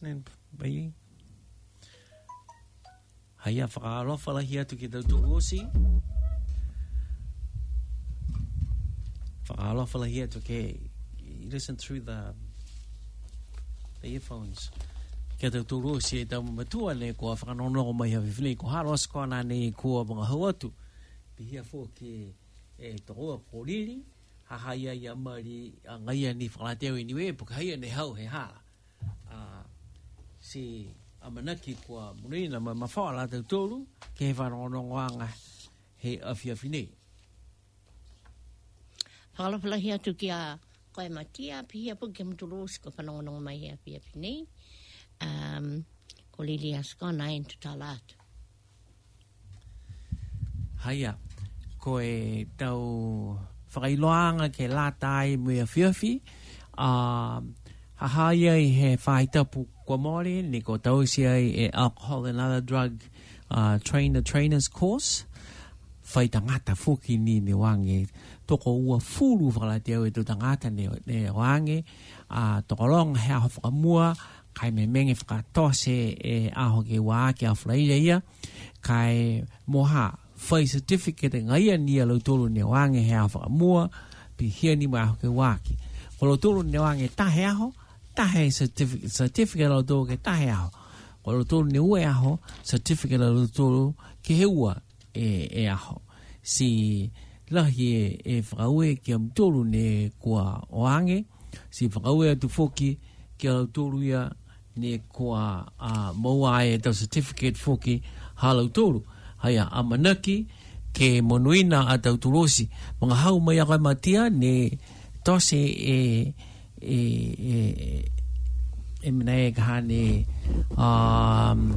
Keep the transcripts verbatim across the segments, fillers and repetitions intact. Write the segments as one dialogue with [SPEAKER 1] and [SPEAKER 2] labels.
[SPEAKER 1] listening, baby. Haya whakaalofa lahi atu ki tau tuosi. Whakaalofa lahi atu ke, you listen through the, the earphones. Kia tau tuosi e tau matua ne kua whakanono mai hawhiwhini ko haros kona ne kua mga hauatu. Pihia fo ke e toa koriri, hahaya ia mari a ngaia ni whalateo i niwe, puka haia ne hau he hala. Uh, si amanaki kua munina ma mawhaala tau tōru, ke he whanono ngoanga he awhiawhine.
[SPEAKER 2] Whakalawhalahi atu ki a koe matia, pihia po ke mturosi ko whanono mai he awhiawhine. Um, ko lili askona e tutala atu.
[SPEAKER 1] Haia, koe tau whakailoanga ke lātai mea whiawhi, uh, hahaya i he whaitapu kua mōre, ni ko tausia i e alcohol and other drug uh, trainer trainers course, whai tangata whuki ni ne wange, toko ua furu whakalateo e tu tangata ne, ne wange, uh, toko longa hea ho whakamua, kai me menge whakatose e aho ke waa ke a whalaia ia, kai moha, whai certificate ngai ni a lautoro ne wange hea whakamua, pi hia ni mai aho ke waki. Ko lautoro ne wange tahe aho, tahe certificate, certificate lautoro ke tahe aho. Ko lautoro ne ue aho, certificate lautoro ke he ua e, e aho. Si lahi e, e whakaue ki amtoro ne kua oange, si whakaue atu whoki ki a lautoro ia ne kua uh, maua e tau certificate whoki ha lautoro. Haya, amanaki ke monuina a tau turosi. Mga hau mai a koe matia ne tose e e e e mena e kahane um,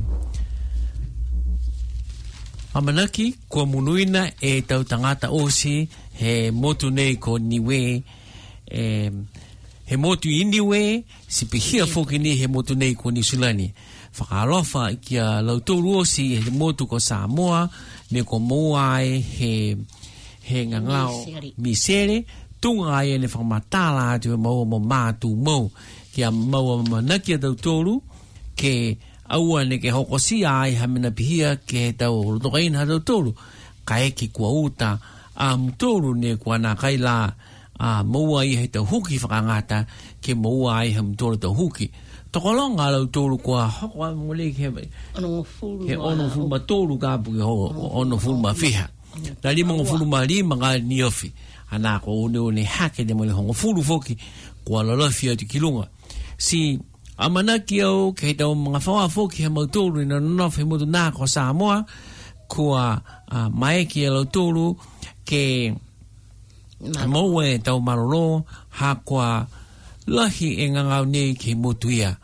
[SPEAKER 1] amanaki kua monuina e tau tangata osi he motu nei ko niwe e, he motu iniwe si pihia foki ni he motu nei ko nisulani. Whakaalofa ki a lautoru osi he motu ko Samoa, ne ko moai he, he ngangao misere, tunga ai ne whakamatala atu e maua mo mātu mau, ki a maua manaki a lautoru, ke aua ne ke hokosi ai hamina pihia ke tau rotokaina ha lautoru, ka eki kua uta a mtoru ne kua nā kaila a maua i he tau huki whakangata, ke maua ai ha mtoru tau huki. Tokolonga lau tōru kua hoko mole ke
[SPEAKER 2] ono fulu
[SPEAKER 1] ke ono fulu ma tōru ka pu ho ono fulu ma fiha ta lima ngo fulu ma lima ga niofi ana ko one one hake de mole hongo fulu foki kua lala fia ti kilunga si amanaki au ke tau mga whawa foki he mau tōru ina nofe mutu nā ko Samoa kua uh, maeki lau tōru ke maue tau maroro ha kua lahi e ngangau nei ke motu ia.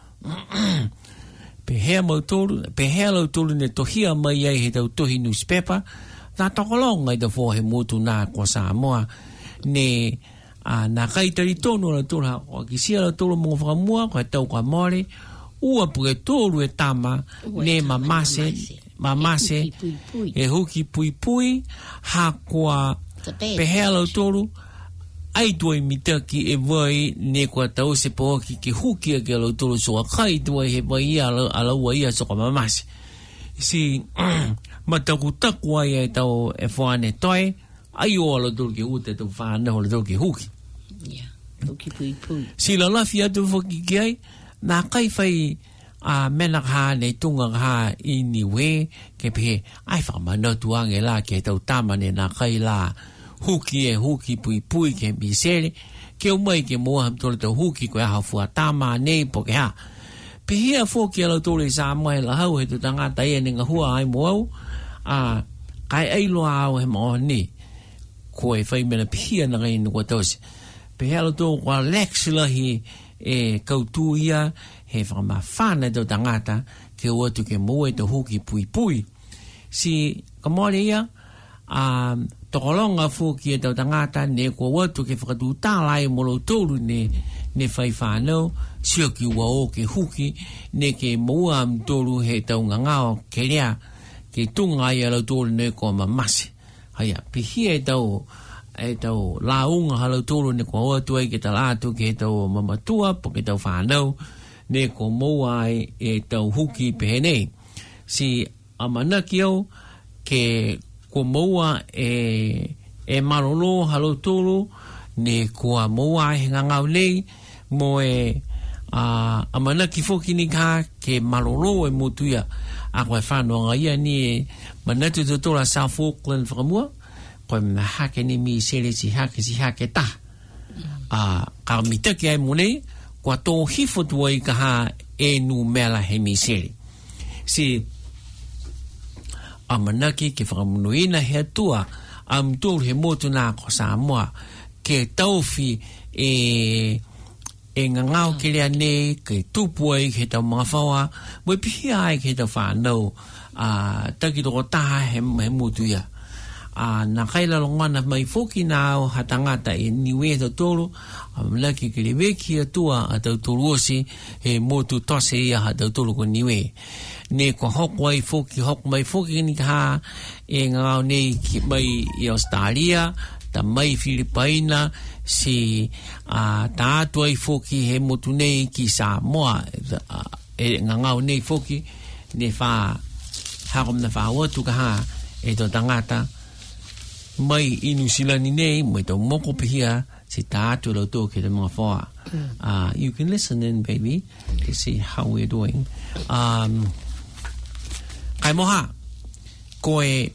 [SPEAKER 1] Pehea mautolu, pehea lautolu ne tohia mai ai he tau tohi newspaper, nā tokolonga i ta fō he motu nā kua Samoa, ne uh, nā kaitari tonu la tolu ha, o ki sia la tolu mga whakamua, ko he tau ka more, ua puke tolu e tama, ne mamase, mamase, e huki pui pui, ha kua pehea lautolu, ai tuai mitaki e vai ne kua tau se poaki ke hukia ke alo tolo soa kai tuai he vai ala ala wai a soka mamasi. Si mataku taku ai e tau e whaane toi, ai o alo tolo ke ute tau whaane alo tolo ke huki.
[SPEAKER 2] Yeah, huki pui pui.
[SPEAKER 1] Si la lafi atu whaki ki ai, nā kai whai a mena ha ne tunga ha i niwe ke pehe, ai whakamanotu ange la ke tau tamane nā kai la huki e huki pui pui ke misere, ke umai ke moa hamtore tau huki koe aha fua tama nei po ke ha. Pehia fōki alau tōre i Samoa he lahau he tu tangata ia ne ngahua ai moau, a kai ailoa au he moa ni, koe whai mena pehia na ngai nukua tausi. Pehia alau tōre kua leksila hi e kautu ia he whakamawhana tau tangata ke uatu ke moa e tau huki pui pui. Si kamore ia, a um, tokolonga fōki e tau tangata ne kua watu ke whakatu tālai molo tōru ne ne whai whānau sio ki ua o ke huki ne ke moua am tōru he tau ngangao ke rea ke tunga ai alau tōru ne kua mamase haya pihia e tau e tau launga halau tōru ne kua watu ai ke tal atu ke tau mamatua po ke tau whānau ne ko mo ai e tau huki pe nei si amana kio ke ko moa e e marolo halo tolo ne ko moa e ngangau nei mo e a amana ki foki ni ka ke marolo e motuia a ko fa no ia ni manatu to tola South Auckland framua ko na hake ni mi sele si hake si hake ta a ka mi te ke mo nei ko to hifo tuai ka ha e nu mela he mi sele si amanaki ke whakamunuina hea tua am tūru he motu nā ko Samoa ke tauwhi e e ngangau ke lea nei ke tupu ai ke tau mga whaua mui pihi ai ke tau whanau a taki toko taha he, he motu ia a nā kaila longwana mai foki nāo ha tangata e niwe tau tōru amanaki ke le weki a tua a tau tōru osi he motu tose ia ha tau tōru ko niwe ne ko hoko ai foki hoko mai foki ni ka e ngau nei ki mai i Australia ta mai Filipina si a ta tu ai foki he motu nei ki Samoa e ngau nei foki ne fa hakom na fa watu ka e to tangata mai i New Zealand nei mai to moko pia si ta tu lo to ke de mo fa uh you can listen in baby to see how we're doing um kai moha koe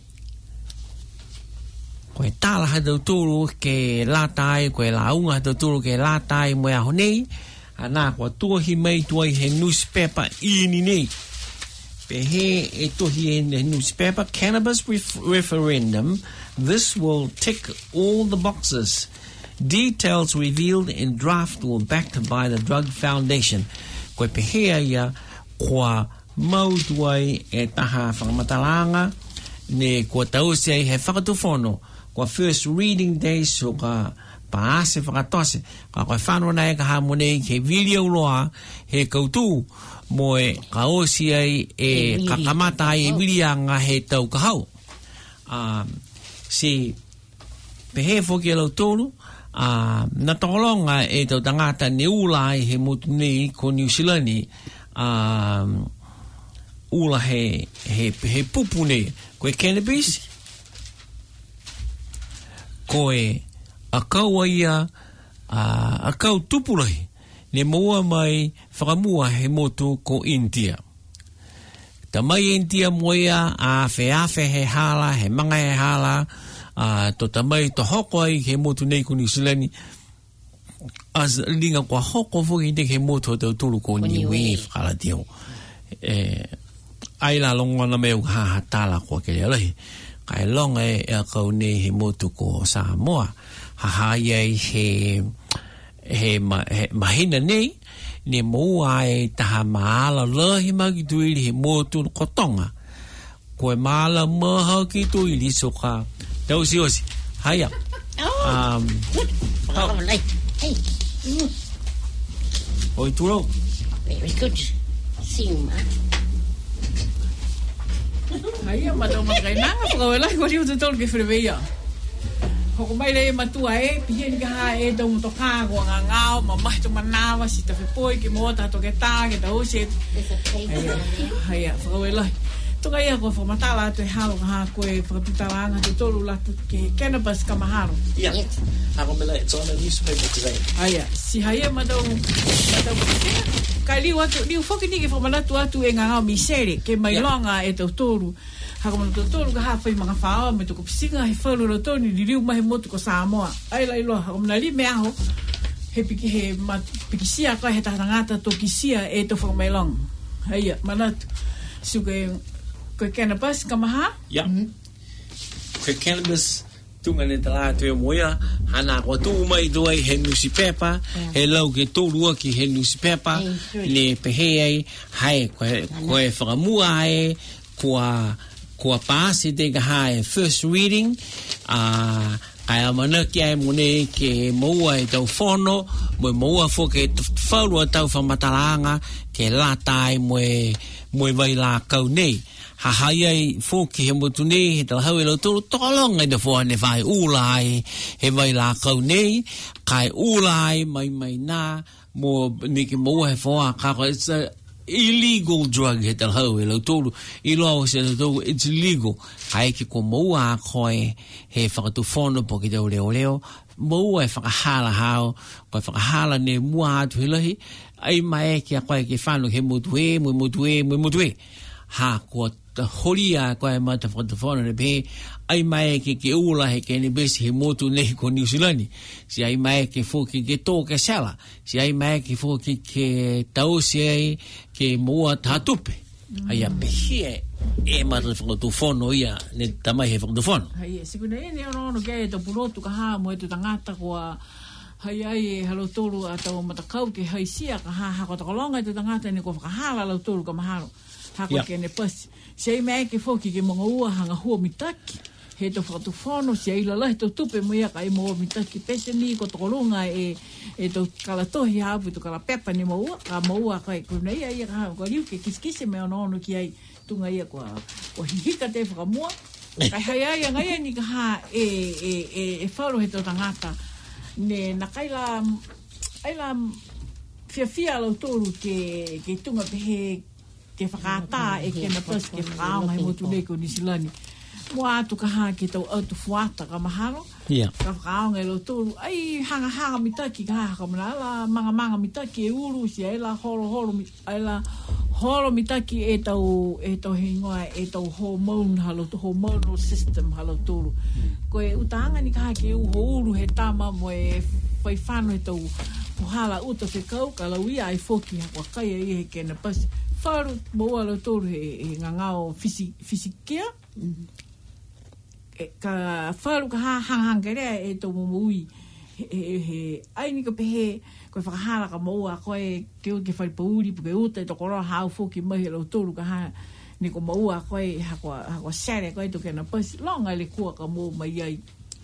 [SPEAKER 1] koe tala ha tau tūru ke lātai koe launga ha tau tūru ke lātai moe aho nei ana koa tuahi mai tuai he newspaper ini nei pe he e tohi e newspaper cannabis ref referendum this will tick all the boxes details revealed in draft will backed by the Drug Foundation koe pe he ia koa mau tuai e taha whakamatalanga ne kua tausi ai he whakatufono kua first reading day so ka paase whakatose ka koe whanua nai ka hamonei ke video loa he koutu mo e ka osi ai e kakamata ai e wilianga he tau kahau um, si pehe foki e lau tolu uh, na tokolonga e tau tangata ne ulai he mutu nei ko New Zealand um, ula he, he, he pupu ne koe cannabis koe a kaua ia a, a kau tupulahi ne moa mai whakamua he motu ko India ta mai India moia a fe afe he hala he manga he hala a to ta mai to hoko ai he motu nei ko New Zealand as linga kwa hoko foki de he motu te tulu ko niwe whakala dio e ai la longona me ha hatala ko ke le kai long e e ko ne he motu ko Samoa ha ha ye he he ma he mahina nei ne mo ai ta mala le hi ma ki tu he motu ko tonga ko mala mo ha ki tu li so ka tau si osi haya um
[SPEAKER 2] oh like hey
[SPEAKER 1] oi tu ro
[SPEAKER 2] very good see you man
[SPEAKER 3] Ai, ma tau makai nanga whakawela ko riu te tolu ke whireweia. Hoko mai rei matua e, pihia ni ka haa e tau motoka ko ngā ngāo, ma mai to manawa si ta whipoi ke mōta to ke tā, ke ta ose. Ai, whakawela. Toka ia ko whamatala atu e halo ka haa koe whakapitala te tolu latu ke cannabis ka maharo.
[SPEAKER 1] Yeah, ako mele, it's on the newspaper today.
[SPEAKER 3] Ai, si haia ma tau, ma tau kai liu atu, liu whoki ni ke whamanatu atu e ngā ngāo misere, ke mai longa e tau tōru. Haka mana tau tōru ka hawhai mga whaoa, me tuko pisinga he whauru ra tōni, li liu mahe motu ko Samoa. Ai lai loa, haka mana li me aho, he piki he ma, piki sia kai he tahatangata tō ki sia e tau whakamai longa. Haia, manatu. Siu koe, koe cannabis ka maha?
[SPEAKER 1] Yeah. Koe cannabis, tunga ne tala tu e moia hana ko tu mai doai he newspaper he lau ke to lua ki he newspaper le pehe ai hai ko ko e whakamua ai kua kua paasi te ka hai first reading a ai amana ki ai mone ke moa e tau fono mo moa fo ke whaurua tau whamatalanga ke latai moe moe vai la kau nei ha hai fo ki he motu nei he tala hau e lau tolu tolonga i da fo ane whai ulai he vai la kau nei kai ulai mai mai nā mo ni ki mo he fo a kako it's a illegal drug he tala hau e lau tolu i loa se lau tolu it's illegal kai ki ko mo a koe he whakatu whono po ki tau leo leo mo e whakahala hao koe whakahala ne mua atu he lahi ai mai ki a koe ki whanu he motu e mo motu e mo motu e ha ko ta horia ko e mata foto fono ne be ai mai ke ke ula he ke ni besi he motu nei ko New Zealand si ai mai ke fo ke ke to ke sala si ai mai ke fo ke ke tau si ke moa tatupe ai a be he e mata foto fono ia ne tamai he foto fono
[SPEAKER 3] ai siguna e ne ono ke to pulotu ka ha mo e tu tangata ko hai ai halo tolu atau matakau ke hai sia ka ha ha ko takolonga tu tangata ni ko ka hala lo tolu ka mahalo hako yeah. Kene pasi. Sei mea ke foki ke mga ua hanga hua mitaki. He to whakatu whono, si aila lahi to tupe mua ka e mua mitaki. Pese ni ko tokolunga e, e to kalatohi hapu, to kalapepa ni mua, ka mua ka e kuna ia ia ka hao. Ko riu ke kiskise mea ono ki ai tunga ia kua, kua hihika te whakamua. Kai hai ai ngai ni ka ha e, e, e, e whauro he to tangata. Ne na kaila, aila fia fia lau toru ke, ke tunga pehe ke whakata e ke na pas ke whakaonga he motu neko ni silani. Mua atu ka haa ke tau autu fuata ka mahalo.
[SPEAKER 1] Yeah.
[SPEAKER 3] Ka whakaonga e lo tolu. Ai hanga hanga mitaki ka haa ka manala. Manga manga mitaki e uru si e la holo holo. E la holo mitaki e tau e tau hingoa e tau hormone halo. Hormonal system halo tolu. Ko e utaanga ni ka haa ke uho uru he tama mo e whaifano e tau puhala uta te kau. Ka lauia ai foki hako kaya i he ke na pasi. Wharu moa lo tolu he, he ngangao fisi, fisikia. Mm-hmm. E, ka wharu ka hanghangerea e tō mumui. He, he, he, aini ka pehe, koe whakahara ka moa, koe ke o ke wharipauri, puke uta e toko roa hao fōki mahi lo tolu ka ha, ni ko moa koe hakwa, hakwa sere koe toke na pasi. Longa le kua ka moa mai ai.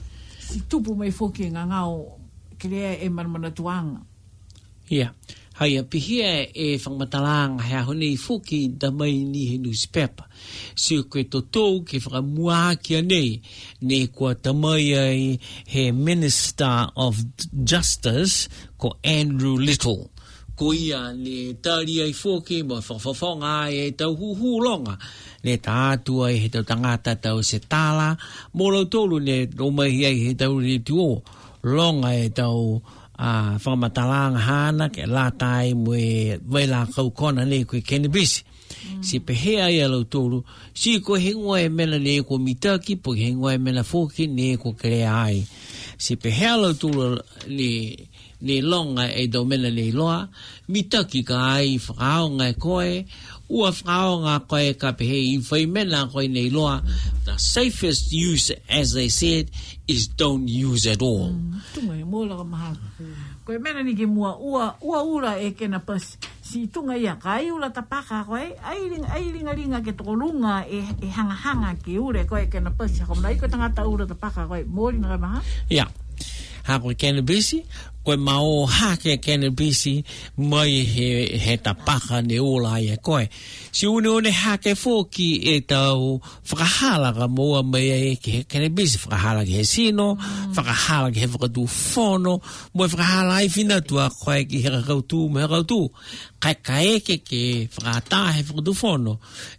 [SPEAKER 3] Si tupu mai fōki e ngangao, krea e manamana tuanga.
[SPEAKER 1] Yeah. Hai a pihia e whangmatalanga hea hone i fuki da mai ni he newspaper. Si o koe totou ke whakamua kia nei, ne kua tamai ai he Minister of Justice ko Andrew Little. Ko ia ne tari ai fuki mo whawhawhonga e tau huhu longa. Ne ta atu ai he tau tangata tau se tala, mo lau tolu ne romahi ai he tau ni tuo. Longa e tau a uh, whamatalanga hana ke latai mwe waila kau kona ne koe cannabis. Mm. Si pehea ia lau tolu, si ko hengua e mena ne ko mitaki, po hengua e mena foki ne ko krea ai. Si pehea lau tolu ne, ne longa e do mena ne loa, mitaki ka ai whakaonga e koe, ua whakaonga koe ka pehe i whai mena koe ne loa. The safest use, as they said, is don't use at all.
[SPEAKER 3] Mm. Tunga e mola ka mahalo. Koe mena ni ke mua ua, ua ura e kena pas. Si tunga ia ka ai ula tapaka koe, ai ringa, ai ringa ringa ke tokolunga e, e hanga hanga ke ure koe kena pas. Hakamana iko tangata ura tapaka koe, mori na kai maha?
[SPEAKER 1] Yeah. Ha koe cannabisi, koe mao hake cannabisi, mai he, he tapaka ne ola ia koe. Si une une hake fōki e tau whakahala ka moa mai e ke he cannabisi, whakahala ke he sino, mm. whakahala ke he whakatu whono, mo e whakahala ai whinatua koe ki he kakautu me he kakautu. Kai ka eke ke whakata he whakatu whono,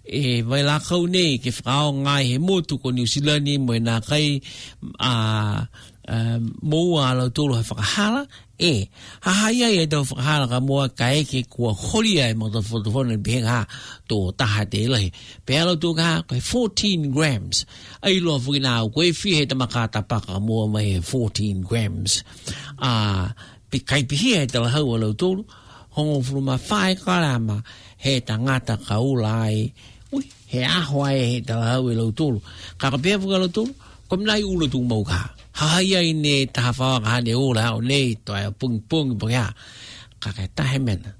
[SPEAKER 1] e vai la kau nei ke whakao ngai he motu ko New Zealand mo e nā kai a... Uh, Um, moa lau tolu he whakahala, e, hahai ai e tau whakahala ka moa ka eke kua hori ai mo tau whakatawhona ni pehe ha tō taha te ilahi. Pea lau tō ka koe fourteen grams. Ai loa whukinau, koe whihe ta makata paka moa mai he fourteen grams. Uh, pe kai pihi e tala haua lau tolu, hongo whuruma whae karama he tangata ka ula ai, ui, he aho ai he tala haua lau tolu. Kaka pea whuka lau tolu, koe mnai ula tū mau ka. Hahai ai ne taha whawa ka hane ora o nei toa e pungi pungi pungi ha. Ka kai tahe mena.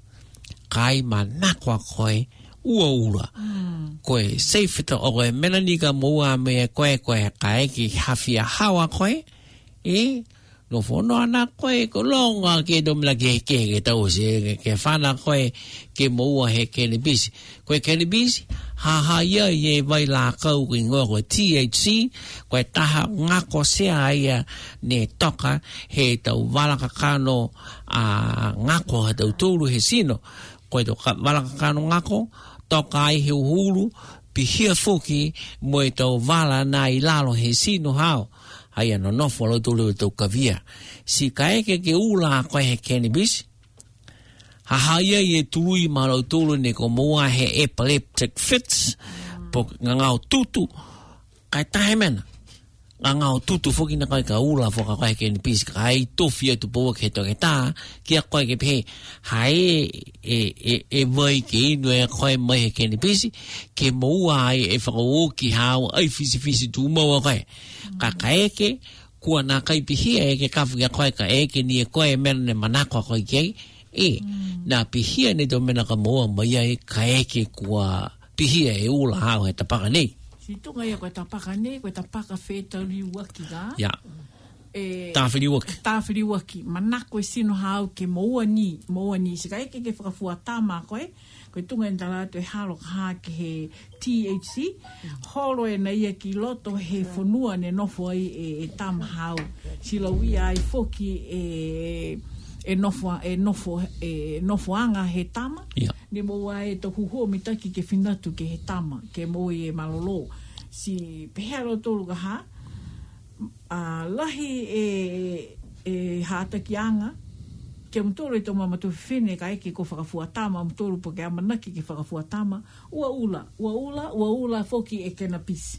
[SPEAKER 1] Kai ma nakwa koe ua ura. Mm. Koe seifita o koe mena ni ka mua me e koe koe ka eki hawhia hawa koe. E no fono ana koe ko longa ke dom la ke ke ke tau se ke fana koe ke moa he ke ni bisi koe ke ni bisi ha ha ia ye vai la kau ki ngoko T H C koe taha ngako sea ia ne toka he tau wala kakano a ngako he tau tūru he sino koe to wala kakano ngako toka ai he uhuru pi hia foki mo e tau wala na i lalo he sino hao ai no no folo tulu to kavia si kae ke ke ula ko he cannabis ha ha ye ye tui malo tulu ne ko moa he epileptic fits po ngau tutu kai taimen ngau tutu foki na kai ka ula fo ka kai cannabis kai to fia tu po ke to ke ta ki ko ke pe hai e e e voi ke no e ko mai he cannabis ke moa e fa o ki hao ai fisi fisi tu mo kai ka kaeke kua na kai pihia e ke kafu ya koe ka eke ni e koe mena ne manako koe kei e na pihia ni to mena ka moa mai e ka eke kua pihia e ula hao he tapaka nei
[SPEAKER 3] si tunga ia koe tapaka nei koe tapaka whetari waki ga
[SPEAKER 1] ya
[SPEAKER 3] e
[SPEAKER 1] tawhiri waki
[SPEAKER 3] tawhiri waki manako e sino hao ke moa ni moa ni si ka eke ke whakafua tama koe koe tunga e talato e halo ha ke he T H C holo e na ia ki loto he whanua ne nofo ai e, e tam hao si lau ia ai foki e e nofo e nofo e nofo anga he tama
[SPEAKER 1] yeah.
[SPEAKER 3] ne mo ai to huho mitaki ke finatu ke he tama ke mo e malolo si pehero tolu ga ha a lahi e e hata ki anga ke mtoro to mama to fine kai ki ko whakafuatama mtoro po ke amanaki ki whakafuatama ua ula ua ula ua ula foki e kena pisi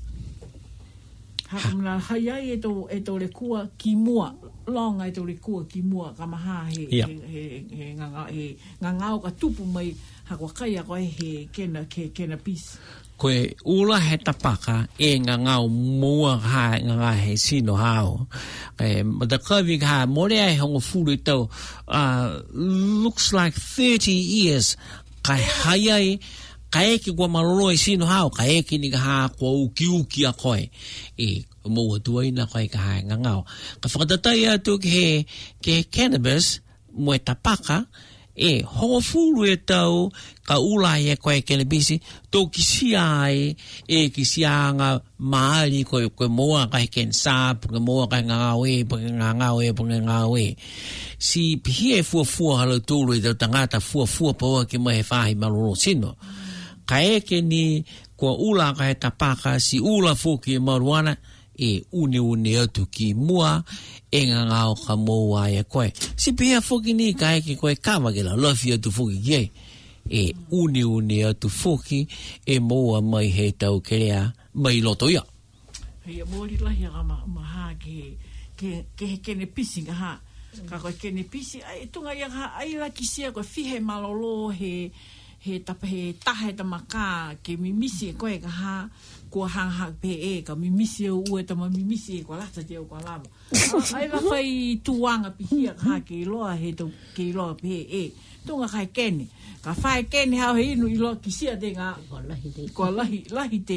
[SPEAKER 3] hakamna hayai e to e to le kua ki mua longa e to le kua ki mua kamaha he
[SPEAKER 1] yeah.
[SPEAKER 3] he he, he nganga he ngangao ka tupu mai hakwakai ko he kena ke kena pisi
[SPEAKER 1] koe ula he tapaka e ngā ngau mua ha ngā ngā he sino hao. E, the kawi ha more ai hongo furu tau uh, looks like thirty years kai hayai kai eke kua maroro e sino hao kai eke ni ka ha kua uki uki a koe e mua tuaina koe ka ha ngā ngau. Ka whakatatai atu ke he ke cannabis mo e tapaka e ho furu e tau ka ula e koe cannabis to kisia ai e kisia nga maali koe koe moa ka ken sa ko moa ka nga we po nga nga we po nga we si pie fu fu halo tulu de tangata fu fu po ke mo e fa i maloro sino ka e ke ni ko ula ka ta paka si ula fu ki maruana e une une atu ki mua e ngā ngāo ka moa e koe. Si pia fuki ni ka eke koe kama ke la lofi atu fuki kiei. E une une atu fuki e moa mai he tau kerea mai loto ia.
[SPEAKER 3] Hei a mōri lahi a ma, ma ha ke, ke, ke he kene pisi nga ha. Ka koe kene pisi, ai tunga ia ha, ai la kisia koe fihe malolo he, he, tapa, he tahe tamaka ke mimisi e koe ka ha. Kua hanga pe e ka mimisi o ue tama mimisi e kwa lata te o kwa lama. Ai la whai tuanga pihia ka ke iloa he to ke iloa pe e. Tunga kai kene. Ka whai kene hao he inu iloa kisia te ngā. Kua lahi, lahi te.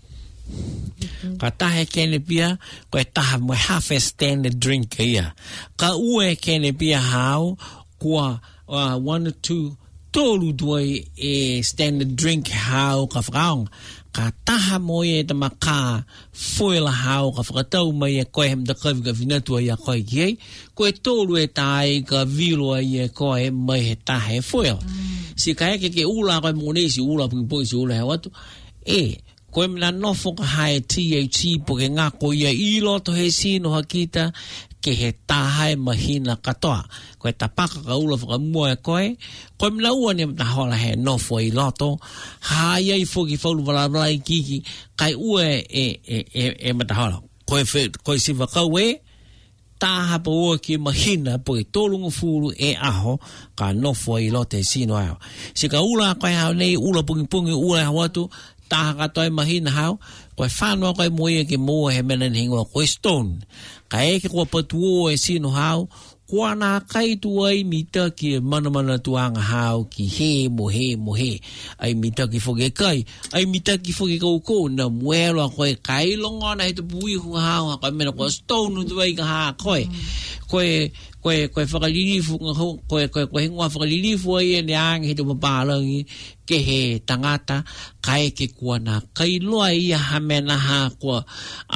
[SPEAKER 1] Ka tahe kene pia, koe taha mo half a standard drink ia. Ka ue kene pia hao, kua uh, one or two tolu duai e standard drink hao ka whakaonga. Ka taha mo e ta maka foila hao ka whakatau mai e koe hem da kawi ka vinatua i a koe ki ei. Koe tolu e tai ka viloa i e koe mai he taha e foila. Mm. Si ka eke ke ula koe mone si ula pungi pungi si ula he watu. E, koe mina nofo ka hae T H C po ke ngā koe ia i loto he sino hakita ke he taha e mahina katoa. Koe tapaka ka ula whakamua e koe. Koe mina ua ni mta hola he nofo i loto. Hai ai foki whaulu wala i kiki. Kai ua e, e, e, e mta hola. Koe, koe si wakau e. Taha pa ua ki mahina po e tolungu furu e aho. Ka nofo i loto e sino ao. Si ka ula koe hao nei ula pungi pungi ula e hawatu. Taha katoa e mahina hao. Koe whanua koe moe ke moa he mena ni hingoa koe stone. Ka eke kua patuo e sino hao. kua nā kai tu ai mi taki mana mana tuanga hao ki he mo he mo he. Ai mi taki foke kai. Ai mi taki foke kau kou na muelo a koe kai longa na he tu pui hu hao. Koe mena koe stone tu ai ka haa koe. Koe, koe, koe whakalilifu, koe, koe, koe hingoa whakalilifu ai e ne ange he tu mapalangi ke he tangata kai ke kua nā kai loa ia hamena haa kua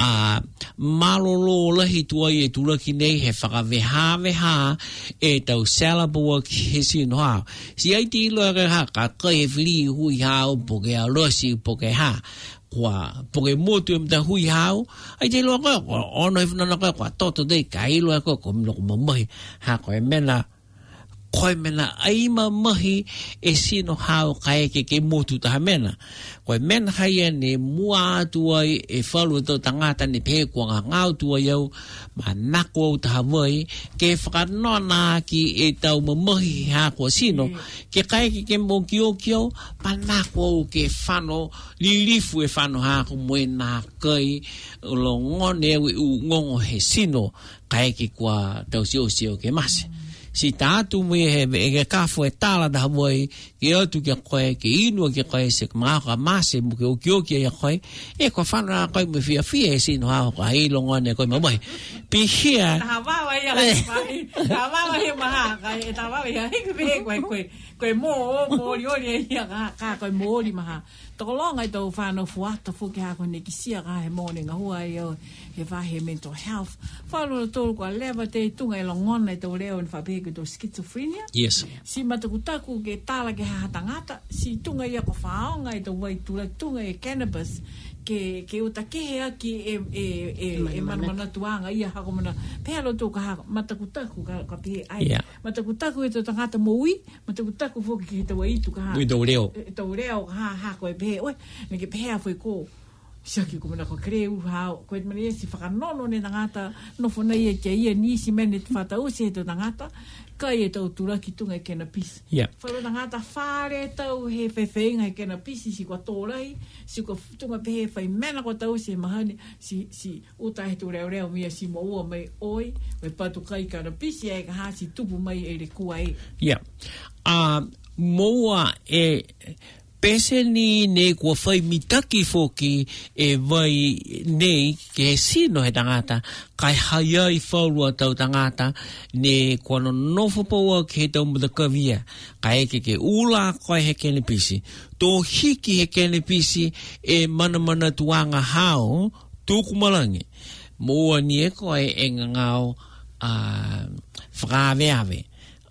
[SPEAKER 1] a malolo lahi tu ai e tulaki nei he whakaweha weha e tau salabua ki he sino hao. Si ai ti loa ka haa ka kai he whili hui hao poke a rosi poke haa. Kua poke motu e mta hui hao. Ai te loa koe ono e whanana koe kua toto dei kai loa koe ko mino ko mamahi haa koe mena koe mena aima mahi e sino hao kai ke ke motu taha mena. Koe mena hai e ne mua atu ai e whalu e tau tangata ne pehe kua ngā ngau tu ai au ma nako au taha wai ke whakanona ki e tau mamahi haa kua sino ke kai ke ke mo ki o ki au pa nako au ke whano lilifu e whano haa ko moe nā kai lo ngone au e u ngongo he sino kai ke kua tau sio sio ke mase. Si tātu mui he e kāfo e tāla da hawai ke atu ke koe, ke inua ke koe se maa ka mase mu ke oki oki e koe e koe whanua koe mu fia fia e sino hao ka heilonga ne koe mamai pi hia
[SPEAKER 3] ta wawa ia ta wawa ia maha kai ta wawa ia hiku pe koe koe koe mo mo ri ori ia ka koe mo ri maha toko longa i tau whanau fuata fuki hako ne ki sia ka he mōne ngā hua i au he wahe mental health whanau tōru kua lewa te tunga i longona i tau reo ni whapeke tō schizophrenia
[SPEAKER 1] yes
[SPEAKER 3] si matakutaku ke tāla ke haha tangata si tunga i ako whaonga i tau wai tūra tunga i cannabis ke ke uta ke aki e e e e mana mana tuanga ia hako mana pelo to ka matakutaku ka ka pe ai
[SPEAKER 1] yeah.
[SPEAKER 3] matakutaku e to tangata moi matakutaku foki ki te wai tu ka
[SPEAKER 1] i tau reo
[SPEAKER 3] e tau reo ha ha ko e pe oi me ke pe foi ko saki ko mana ko creu ha ko e mani si whakanono ne tangata no fona ia ke ia ni si mene fata o se to tangata kai e tau tura ki tunga e kena pisi.
[SPEAKER 1] Yeah.
[SPEAKER 3] Whara tangata whare tau he whewhenga e kena pisi si kua tōrai, si kua tunga pehe whai mena kua tau se mahane, si, si uta he tu reo reo mia si mo ua mai oi, me patu kai kena pisi e ka ha si tupu mai e re kua e.
[SPEAKER 1] Yeah. Uh, moa e pese ni ne kua whai mitaki foki e vai nei ke he sino he tangata kai haia i whaurua tau tangata ne kua no nofo paua ke he tau mutakavia kai ke ke ula koe he kene pisi tō hiki he kene pisi e mana mana tuanga hao tūku malangi moa ni e koe e ngangau uh, whakaweawe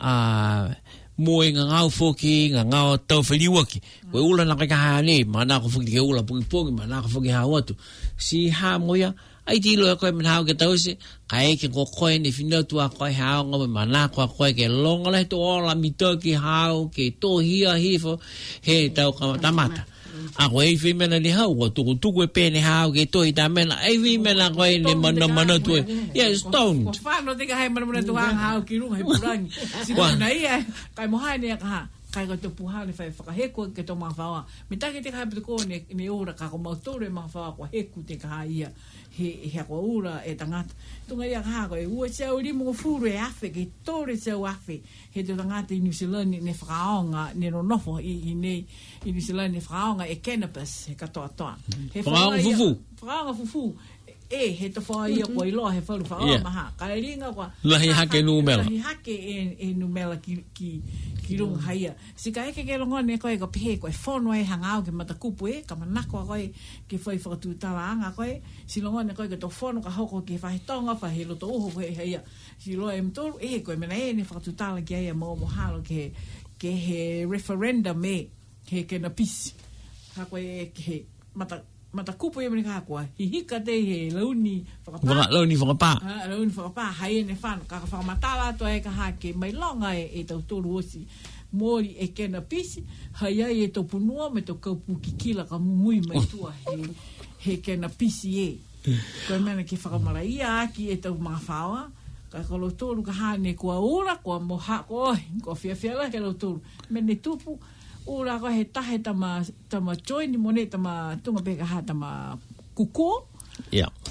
[SPEAKER 1] uh, mo e ngau foki ngau tau whaliwaki koe ula na kai kaha ne mana ko foki ke ula pungi pungi mana ko foki ha watu si ha moia ai tilo e koe manhau ke tau se kai ke ko koe ne whina tua koe hao ngau mana ko koe ke longa le to ola mitaki hao ke to hia hifo he tau tamata a koe i whimena ni hau o tuku tuku e pene hao ke to i tamena ai whimena koe ne mana mana tue yeah stone
[SPEAKER 3] ko whano te ka hei mana mana tuanga hao ki runga he purangi si kuna ia kai mohai ne ka kai ko te puhane whai whakaheko ke tō mga whaua me take te kai pito ko ne me ora ka ko mautore mga whaua ko heku te ka ia he he ko ura e tangata tunga ia ka ko e ua seu limo furu e afe ke tore seu afe he te tangata i New Zealand ne whakaonga ne no nofo i i nei i New Zealand ne whakaonga e cannabis he katoa toa
[SPEAKER 1] he whakaonga fufu
[SPEAKER 3] whakaonga fufu e he te whaia ia ko i loa he wharu whaoa maha kai ringa kwa
[SPEAKER 1] lahi hake numela
[SPEAKER 3] lahi hake e, e numela ki ki ki runga haia. Si ka eke ke longone koe ko pehe koe whono e hangau ke matakupu e, ka manako a koe ke whai whakatūtala anga koe, si longone koe ke tō whono ka hoko ke whahe tonga, whahe loto uho koe haia. Si loa e mtoru, e koe mena e ne whakatūtala ki aia mo mohalo ke, ke he referendum e, ke ke na pisi. Ha koe ke he mata mata kupu e mene ka koa hihika te he launi whakapā
[SPEAKER 1] launi whakapā
[SPEAKER 3] ha launi whakapā hai ene whanu ka whakamatala ato e ka hake mai longa e, e tau toru osi mori e kena pisi hai ai e tau punua me tau kaupu ki kila ka mumui mai tua he, he kena pisi e koe mena ki whakamaraia aki e tau mga whaoa ka kalo toru ka hane kua ura kua moha koe kua fia fia la ke lau toru mene tupu ura ko he tahe tama tama join ni mone tama tunga peka ha tama kuko
[SPEAKER 1] yeah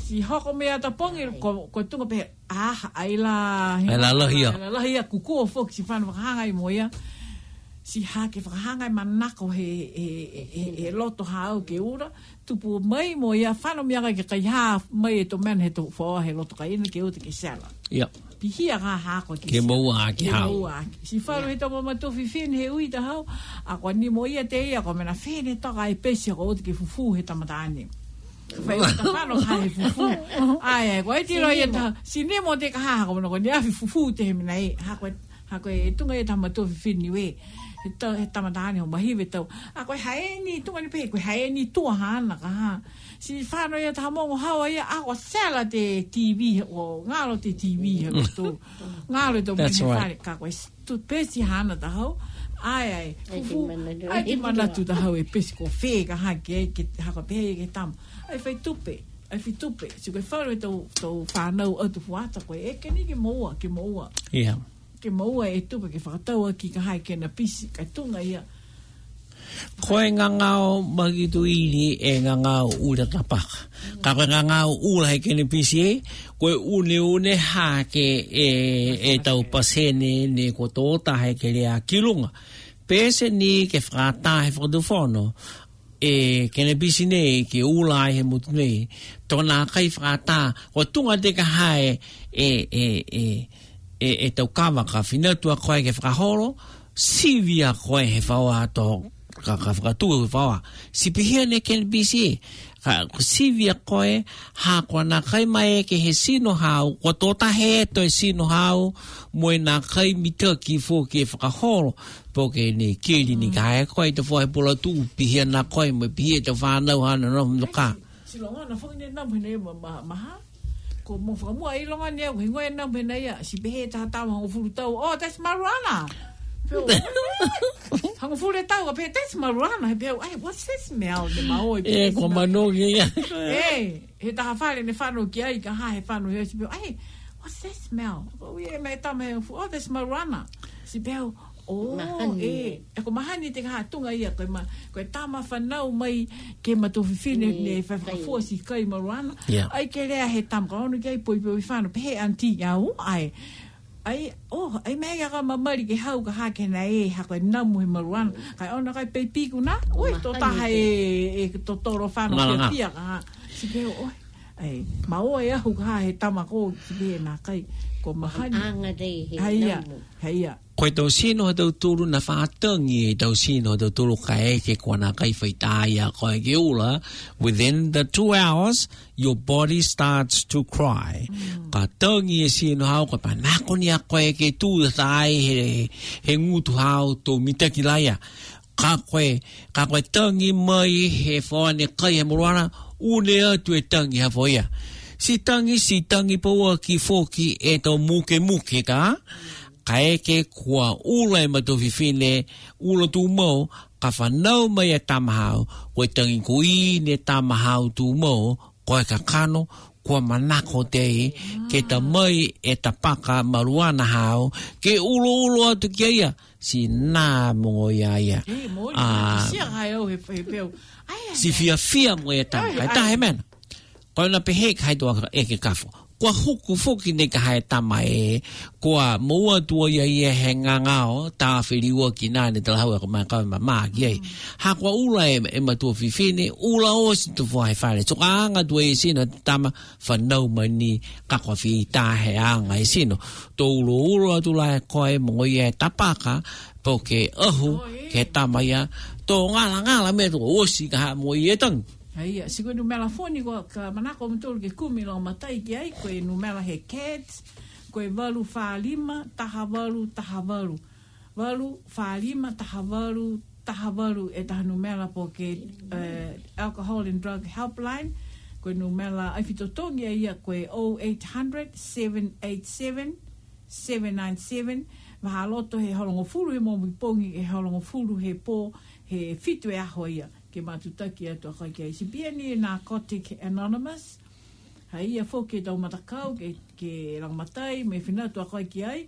[SPEAKER 3] si hoko mea ta pongi ko ko tunga pe ah ai la
[SPEAKER 1] Ai la lahia.
[SPEAKER 3] ai la lahia kuku fok si fan hanga i moia si ha ke hanga i manako he he he, he loto hau ke ura tupu mai moia fano mea ke kai ha mai to men he to fo he loto kai ni ke uta ke sala
[SPEAKER 1] ya
[SPEAKER 3] pihia ga ha ko
[SPEAKER 1] ke mo a ki ha
[SPEAKER 3] si falo he to mo to fifin he ui ta hau a ko ni moia te ia ko mena fene to ga i pese ko ke fufu he tamatani Fai ta falo hai fufu. Ai, ko ti ro ia ta sine mo te ka ha ko no ko ni afi fufu te me nai ha ko ha ko e tunga e ta ma to fi ni we. E ta e ta ma dani ho mahi ve to. A ko hai ni tunga ni pe ko hai ni tu ha na ka ha. Si falo ia ta mo ha wa ia a ko sala te T V o ngalo te T V he to. Ngalo to me fa ka ko tu pe si ha na ta ho. Ai ai. Fufu. Ai ti mana tu ta ho e pe ko fe ka ha ke ke ha ko pe ke tam. Ai fai tupe, ai fai tupe. Si koe whare tau, tau whanau au tu fuata koe, e ke ni ke moua, ke moua.
[SPEAKER 1] Yeah.
[SPEAKER 3] Ke moua e tupe, ke whakataua ki ka hai ke na pisi, kai tunga ia.
[SPEAKER 1] Koe ngā ngāo magitu ili e ngā ngāo ura tapaka. Ka koe ngā ngāo ura he kene pisi e, koe une une hā ke e, e tau pasene ne ko tōta he ke rea kilunga. Pese ni ke whakata he whakatuwhono, e kene bisi nei ke ulai he mutu nei tona kai whakata o tunga te ka hae e e e e e tau kawa ka whinatua koe ke whakahoro sivia koe he whaua ato ka ka whakatua he whaua si pihia ne kene bisi ka sivia koe ha kua na kai mai ke he sino hau ko tota he to e sino hau moe na kai mita ki fo ke whakahoro poke ni kiri ni kai koe te foi pola tu pihia na koe mo pihia te whanau hana no mloka
[SPEAKER 3] Si longa na whaki ne nam hene ma maha. Ko mo whakamua i longa ni au hingoe nam hene ia. Si behe taha tau hango furu tau. Oh, that's marijuana. Peo, hango furu tau ka pehe, that's marijuana. He peo, hey, what's this smell? Ne maoi.
[SPEAKER 1] e ko mano ki ia
[SPEAKER 3] Hey, he taha whare ne whano ki ai ka ha he whano heo. Si peo, hey, what's that smell? Oh, yeah, me tau me, oh, that's marijuana. Si peo, oh, e, e ko mahani te kaha tunga ia, koe ma, koe tama whanau mai ke matowhiwhine ne whawhakafua si kai marijuana.
[SPEAKER 1] Yeah.
[SPEAKER 3] Ai ke rea he tama, ka ono ki ai poi poi whano, pehe anti au, ai, ai, oh, ai mea ka mamari ke hau ka hake na e, ha koe namu he marijuana, kai ono kai pei piku na, oi, to taha e, e to toro whano kia pia ka ha, si peo, oi, ai, ma oa e ahu ka ha he tama ko, si pehe na kai, ko mahani.
[SPEAKER 2] Anga dei he
[SPEAKER 3] Haia,
[SPEAKER 2] namu.
[SPEAKER 3] haia.
[SPEAKER 1] koe tau sino tau turu na whātangi e tau sino tau turu ka e ke kua na kai whaitāia koe ke ula within the two hours your body starts to cry mm. ka tangi e sino hau koe pa nako ni a koe ke tū tai he, he ngutu hau tō mitaki laia ka koe ka koe tangi mai he whaane kai he moruana une atu e tangi ha whaia si tangi si tangi paua ki fōki e tau muke muke ka ka eke kua ula e matowhiwhine, ula tū mau, ka whanau mai e tamahau, koe tangi kui ne tamahau tū mau, koe ka kano, kua manako te i, ke ta mai e ta paka maruana hau, ke ulo ulo atu kia ia, si nā mongo ia ia.
[SPEAKER 3] Eh, mo
[SPEAKER 1] Ah,
[SPEAKER 3] ni sia hai au he he peo. Ai,
[SPEAKER 1] si fia fia mo e tanga,
[SPEAKER 3] Ai,
[SPEAKER 1] e tahe
[SPEAKER 3] ai.
[SPEAKER 1] mena. Koe na pehe kai tua e ke kafo. Kua huku fuki ne ka hae tama e, kua moua tua ia ia he ngangao, tā whiriua ki nāne tala hau e ko mai kawe ma maa ki ei. Ha kua ula e, e matua whiwhine, ula o si tu whae whare. So ka anga tua e sino tama whanau mani ka kua whi tā he anga e sino. Tō ulo ulo atu lai koe mo ia e tapaka, po ke ahu, ke tama ia, tō ngala ngala me tu osi ka ha mo ia tang.
[SPEAKER 3] Haia, si koe nu mela foni ko ka manako mtoro ke kumi lo matai ki ai, koe nu mela he cats, koe walu whaalima, taha walu, taha walu. Walu, whaalima, taha walu, taha walu, e taha nu mela po ke uh, Alcohol and Drug Helpline, koe nu mela, ai fitotongi ai ia koe oh eight hundred, seven eight seven, seven nine seven, waha loto he holongo furu he momi pongi, he holongo furu he po, he fitu e aho ia. Ke matutaki atu a kai ki ai. Si pia ni Narcotic Anonymous, hai ia fo ke tau matakau, ke, ke rangmatai, me whinatu a kai ki ai,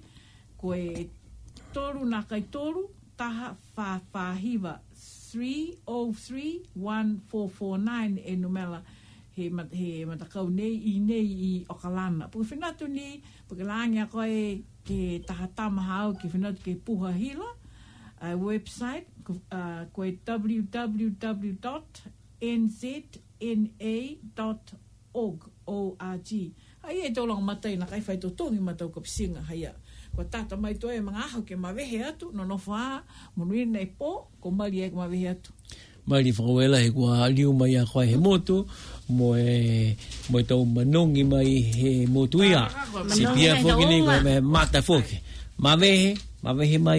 [SPEAKER 3] koe toru nā kai toru, taha wha whahiwa three oh three, one four four nine e numela he mat he matakau nei i nei i Okalana. Pu whenatu ni, pukalangia koe ke tahatama hau ki whenatu ke puha hila, uh, website, uh, koe w w w dot n z n a dot org, O R G. Hai e tōlanga matai na kai whai tō tōngi matau ka pisinga haia. Ko tata mai toi e mga aho ke mawehe atu, no no whaa, munuiri nei pō, ko mali e ka mawehe atu.
[SPEAKER 1] Mari whakawela he kua liu mai a koe he motu, mo e, mo e tau manongi mai he motu ia. Si pia whoki ni koe me mata whoki. Mawehe, mawehe mai.